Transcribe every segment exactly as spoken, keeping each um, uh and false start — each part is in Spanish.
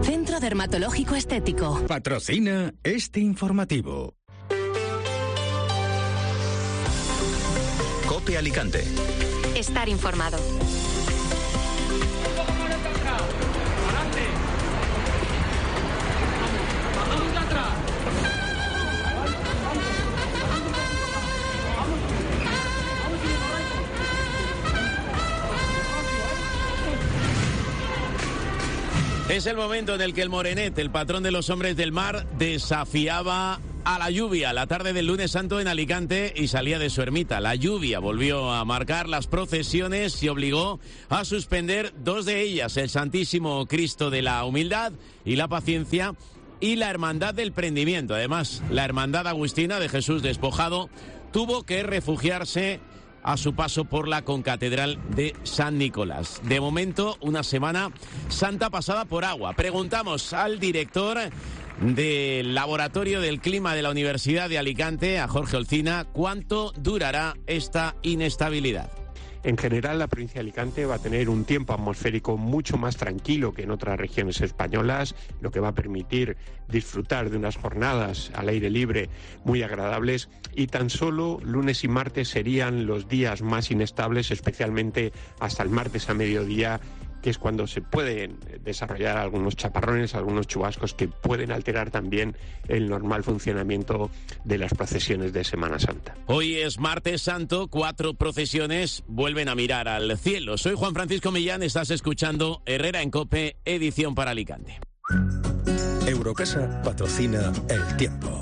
Centro Dermatológico Estético. Patrocina este informativo. COPE Alicante. Estar informado. Es el momento en el que el Morenet, el patrón de los hombres del mar, desafiaba a la lluvia la tarde del lunes santo en Alicante y salía de su ermita. La lluvia volvió a marcar las procesiones y obligó a suspender dos de ellas, el Santísimo Cristo de la Humildad y la Paciencia y la Hermandad del Prendimiento. Además, la Hermandad Agustina de Jesús Despojado tuvo que refugiarse a su paso por la concatedral de San Nicolás. De momento, una semana santa pasada por agua. Preguntamos al director del Laboratorio del Clima de la Universidad de Alicante, a Jorge Olcina, ¿cuánto durará esta inestabilidad? En general, la provincia de Alicante va a tener un tiempo atmosférico mucho más tranquilo que en otras regiones españolas, lo que va a permitir disfrutar de unas jornadas al aire libre muy agradables, y tan solo lunes y martes serían los días más inestables, especialmente hasta el martes a mediodía, que es cuando se pueden desarrollar algunos chaparrones, algunos chubascos que pueden alterar también el normal funcionamiento de las procesiones de Semana Santa. Hoy es martes santo, cuatro procesiones vuelven a mirar al cielo. Soy Juan Francisco Millán, estás escuchando Herrera en COPE, edición para Alicante. Eurocasa patrocina El Tiempo.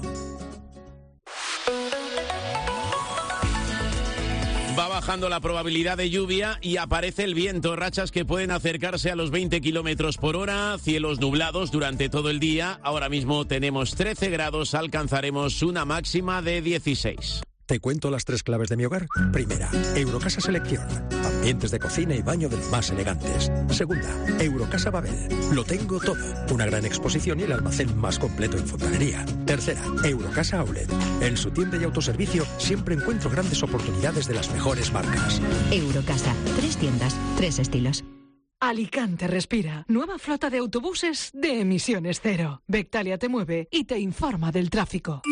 Va bajando la probabilidad de lluvia y aparece el viento, rachas que pueden acercarse a los veinte kilómetros por hora, cielos nublados durante todo el día. Ahora mismo tenemos trece grados, alcanzaremos una máxima de dieciséis. ¿Te cuento las tres claves de mi hogar? Primera, Eurocasa Selección. Ambientes de cocina y baño de los más elegantes. Segunda, Eurocasa Babel. Lo tengo todo. Una gran exposición y el almacén más completo en fontanería. Tercera, Eurocasa Outlet. En su tienda y autoservicio siempre encuentro grandes oportunidades de las mejores marcas. Eurocasa. Tres tiendas, tres estilos. Alicante respira. Nueva flota de autobuses de emisiones cero. Vectalia te mueve y te informa del tráfico.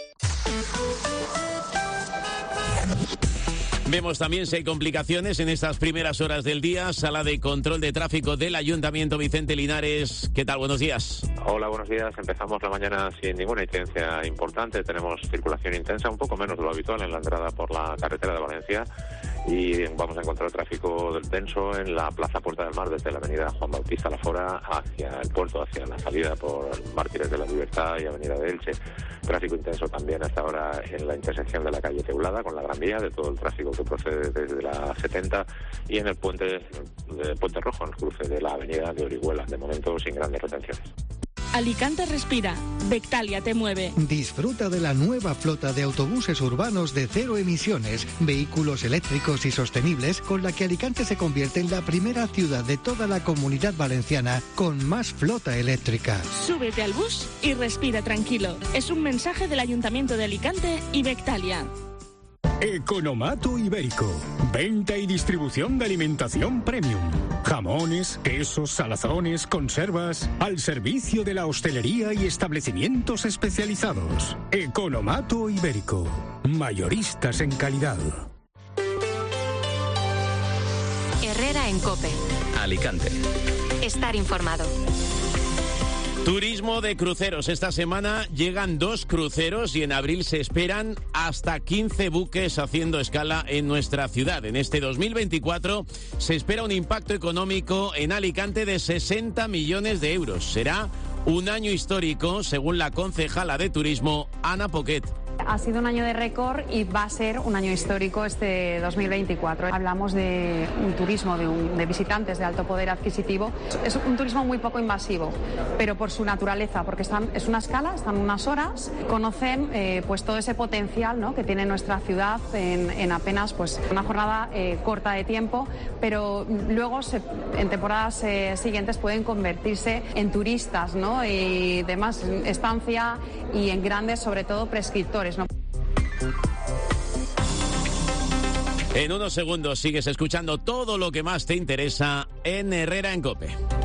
Vemos también si hay complicaciones en estas primeras horas del día. Sala de control de tráfico del Ayuntamiento, Vicente Linares. ¿Qué tal? Buenos días. Hola, buenos días. Empezamos la mañana sin ninguna incidencia importante. Tenemos circulación intensa, un poco menos de lo habitual en la entrada por la carretera de Valencia. Y vamos a encontrar tráfico denso en la Plaza Puerta del Mar, desde la avenida Juan Bautista Lafora hacia el puerto, hacia la salida por Mártires de la Libertad y avenida de Elche. Tráfico intenso también hasta ahora en la intersección de la calle Teulada con la Gran Vía, de todo el tráfico que procede desde la setenta, y en el puente de Puente Rojo, en el cruce de la avenida de Orihuela, de momento sin grandes retenciones. Alicante respira. Vectalia te mueve. Disfruta de la nueva flota de autobuses urbanos de cero emisiones, vehículos eléctricos y sostenibles, con la que Alicante se convierte en la primera ciudad de toda la Comunidad Valenciana con más flota eléctrica. Súbete al bus y respira tranquilo. Es un mensaje del Ayuntamiento de Alicante y Vectalia. Economato Ibérico. Venta y distribución de alimentación premium. Jamones, quesos, salazones, conservas. Al servicio de la hostelería y establecimientos especializados. Economato Ibérico. Mayoristas en calidad. Herrera en COPE. Alicante. Estar informado. Turismo de cruceros. Esta semana llegan dos cruceros y en abril se esperan hasta quince buques haciendo escala en nuestra ciudad. En este dos mil veinticuatro se espera un impacto económico en Alicante de sesenta millones de euros. Será un año histórico, según la concejala de turismo, Ana Poquet. Ha sido un año de récord y va a ser un año histórico este dos mil veinticuatro. Hablamos de un turismo de, un, de visitantes de alto poder adquisitivo. Es un turismo muy poco invasivo, pero por su naturaleza, porque están, es una escala, están unas horas, conocen eh, pues todo ese potencial, ¿no?, que tiene nuestra ciudad en, en apenas pues una jornada eh, corta de tiempo, pero luego se, en temporadas eh, siguientes pueden convertirse en turistas, ¿no?, y de más estancia y en grandes, sobre todo, prescriptores, ¿no? En unos segundos sigues escuchando todo lo que más te interesa en Herrera en COPE.